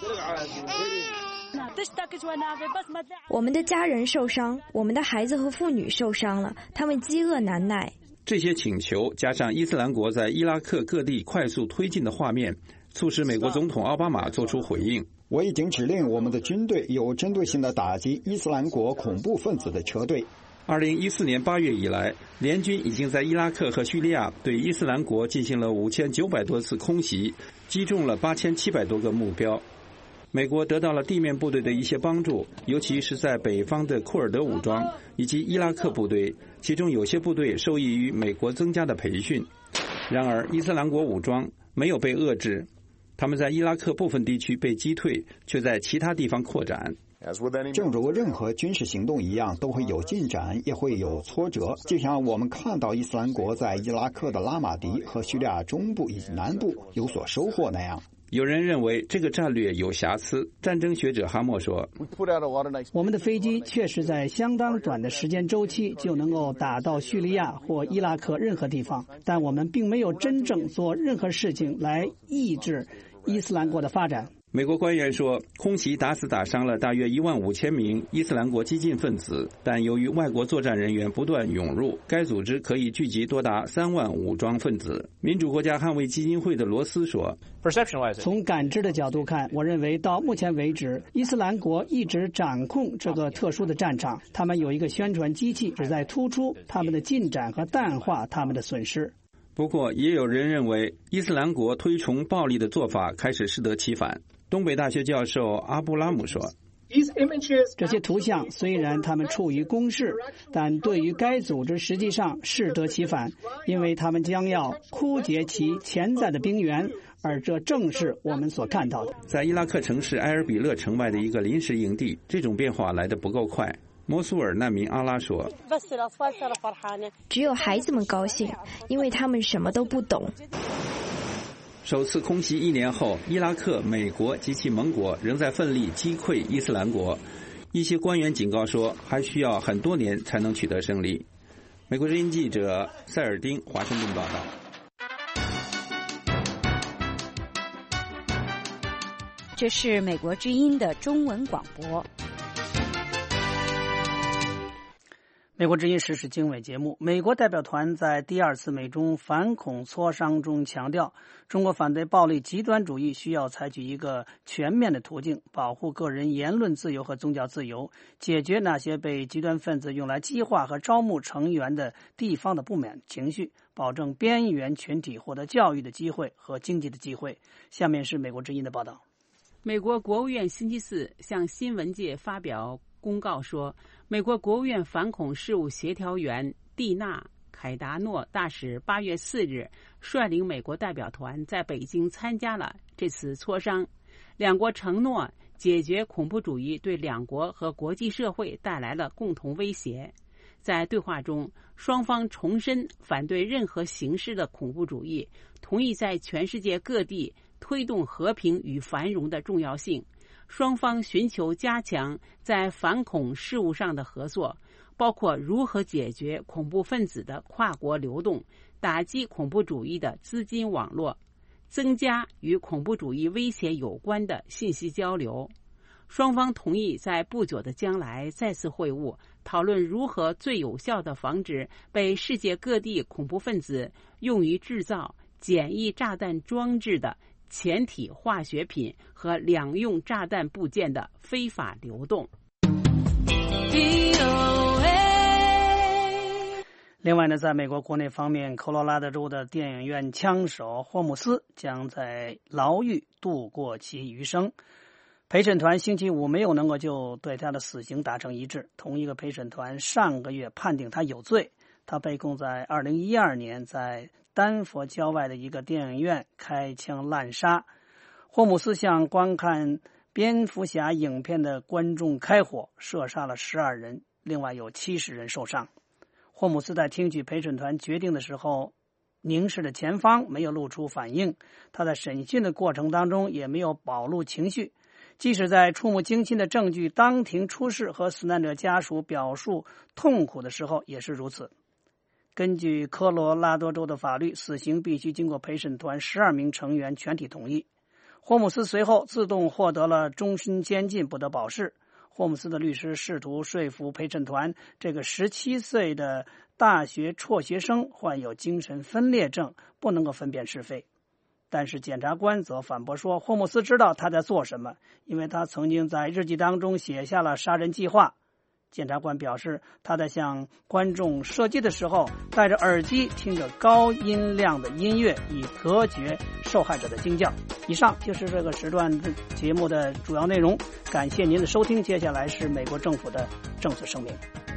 我们的家人受伤，我们的孩子和妇女受伤了，他们饥饿难耐。
这些请求加上伊斯兰国在伊拉克各地快速推进的画面，促使美国总统奥巴马做出回应。
我已经指令我们的军队有针对性地打击伊斯兰国恐怖分子的车队。
2014年8月以来，联军已经在伊拉克和叙利亚对伊斯兰国进行了5900多次空袭，击中了8700多个目标。美国得到了地面部队的一些帮助，尤其是在北方的库尔德武装以及伊拉克部队，其中有些部队受益于美国增加的培训。然而，伊斯兰国武装没有被遏制，他们在伊拉克部分地区被击退，却在其他地方扩展。
正如任何军事行动一样，都会有进展，也会有挫折。就像我们看到伊斯兰国在伊拉克的拉马迪和叙利亚中部以及南部有所收获那样。
有人认为这个战略有瑕疵。战争学者哈默说，
我们的飞机确实在相当短的时间周期就能够打到叙利亚或伊拉克任何地方，但我们并没有真正做任何事情来抑制伊斯兰国的发展。
美国官员说，空袭打死打伤了大约15000名伊斯兰国激进分子，但由于外国作战人员不断涌入，该组织可以聚集多达3万武装分子。民主国家捍卫基金会的罗斯说，
从感知的角度看，我认为到目前为止，伊斯兰国一直掌控这个特殊的战场，他们有一个宣传机器，旨在突出他们的进展和淡化他们的损失。
不过，也有人认为伊斯兰国推崇暴力的做法开始适得其反。东北大学教授阿布拉姆说，
这些图像虽然他们处于攻势，但对于该组织实际上适得其反，因为他们将要枯竭其潜在的兵源，而这正是我们所看到的。
在伊拉克城市埃尔比勒城外的一个临时营地，这种变化来得不够快。摩苏尔难民阿拉说，
只有孩子们高兴，因为他们什么都不懂。
首次空袭1年后，伊拉克、美国及其盟国仍在奋力击溃伊斯兰国。一些官员警告说，还需要很多年才能取得胜利。美国之音记者塞尔丁，华盛顿报道。
这是美国之音的中文广播。
美国之音时事经纬节目，美国代表团在第2次美中反恐磋商中强调，中国反对暴力极端主义需要采取一个全面的途径，保护个人言论自由和宗教自由，解决那些被极端分子用来激化和招募成员的地方的不满情绪，保证边缘群体获得教育的机会和经济的机会。下面是美国之音的报道。
美国国务院星期四向新闻界发表公告说，美国国务院反恐事务协调员蒂娜·凯达诺大使8月4日率领美国代表团在北京参加了这次磋商，两国承诺解决恐怖主义对两国和国际社会带来了共同威胁。在对话中，双方重申反对任何形式的恐怖主义，同意在全世界各地推动和平与繁荣的重要性。双方寻求加强在反恐事务上的合作，包括如何解决恐怖分子的跨国流动，打击恐怖主义的资金网络。 增加与恐怖主义威胁有关的信息交流。双方同意在不久的将来再次会晤，讨论如何最有效地防止被世界各地恐怖分子用于制造简易炸弹装置的潜体化学品和两用炸弹部件的非法流动。
另外呢，在美国国内方面，科罗拉多州的电影院枪手霍姆斯将在牢狱度过其余生。陪审团星期五没有能够就对他的死刑达成一致。同一个陪审团上个月判定他有罪。他被控在2012年在丹佛郊外的一个电影院开枪滥杀。霍姆斯向观看蝙蝠侠影片的观众开火，射杀了12人，另外有70人受伤。霍姆斯在听取陪审团决定的时候凝视着前方，没有露出反应。他在审讯的过程当中也没有暴露情绪，即使在触目惊心的证据当庭出示和死难者家属表述痛苦的时候也是如此。根据科罗拉多州的法律，死刑必须经过陪审团12名成员全体同意。霍姆斯随后自动获得了终身监禁，不得保释。霍姆斯的律师试图说服陪审团，这个17岁的大学辍学生患有精神分裂症，不能够分辨是非。但是检察官则反驳说，霍姆斯知道他在做什么，因为他曾经在日记当中写下了杀人计划。检察官表示，他在向观众射击的时候戴着耳机，听着高音量的音乐，以隔绝受害者的惊叫。以上就是这个时段节目的主要内容，感谢您的收听。接下来是美国政府的政策声明。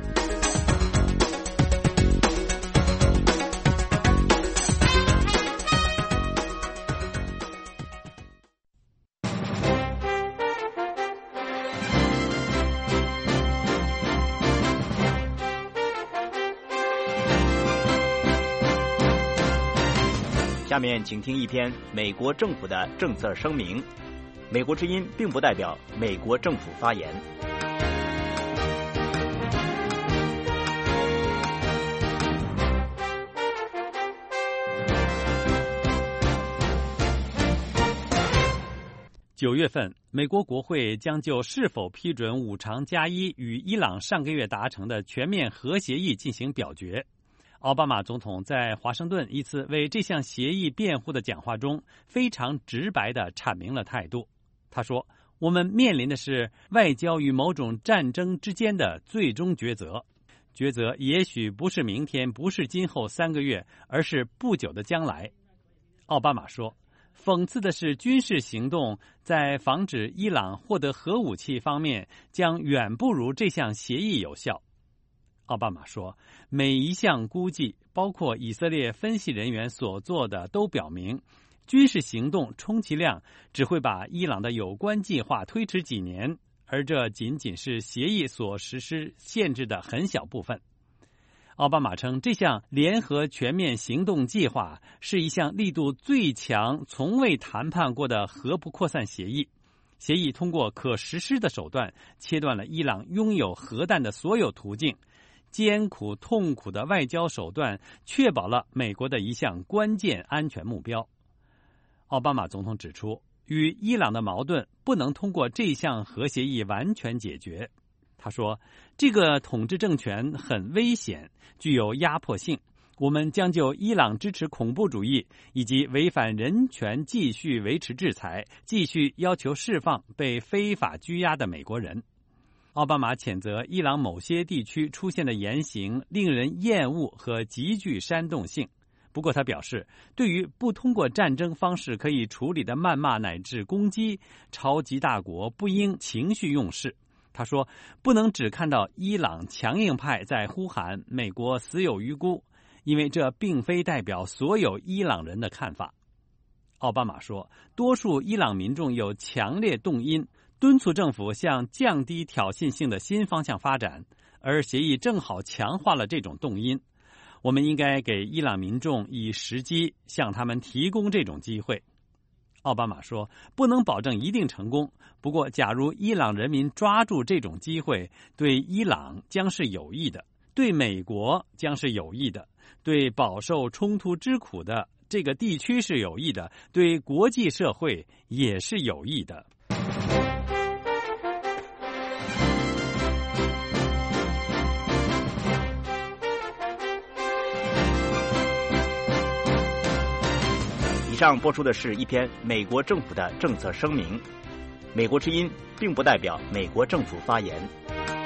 下面请听一篇美国政府的政策声明。美国之音并不代表美国政府发言。9月份，美国国会将就是否批准5常加1与伊朗上个月达成的全面核协议进行表决。奥巴马总统在华盛顿一次为这项协议辩护的讲话中，非常直白地阐明了态度。他说，我们面临的是外交与某种战争之间的最终抉择，抉择也许不是明天，不是今后3个月，而是不久的将来。奥巴马说，讽刺的是，军事行动在防止伊朗获得核武器方面将远不如这项协议有效。奥巴马说，每一项估计，包括以色列分析人员所做的，都表明军事行动充其量只会把伊朗的有关计划推迟几年，而这仅仅是协议所实施限制的很小部分。奥巴马称，这项联合全面行动计划是一项力度最强、从未谈判过的核不扩散协议。协议通过可实施的手段，切断了伊朗拥有核弹的所有途径。艰苦痛苦的外交手段确保了美国的一项关键安全目标。奥巴马总统指出，与伊朗的矛盾不能通过这项核协议完全解决。他说，这个统治政权很危险，具有压迫性，我们将就伊朗支持恐怖主义以及违反人权继续维持制裁，继续要求释放被非法拘押的美国人。奥巴马谴责伊朗某些地区出现的言行令人厌恶和极具煽动性。不过他表示，对于不通过战争方式可以处理的谩骂乃至攻击，超级大国不应情绪用事。他说，不能只看到伊朗强硬派在呼喊美国死有余辜，因为这并非代表所有伊朗人的看法。奥巴马说，多数伊朗民众有强烈动因，敦促政府向降低挑衅性的新方向发展，而协议正好强化了这种动因。我们应该给伊朗民众以时机，向他们提供这种机会。奥巴马说，不能保证一定成功，不过假如伊朗人民抓住这种机会，对伊朗将是有益的，对美国将是有益的，对饱受冲突之苦的这个地区是有益的，对国际社会也是有益的。
以上播出的是一篇美国政府的政策声明。美国之音并不代表美国政府发言。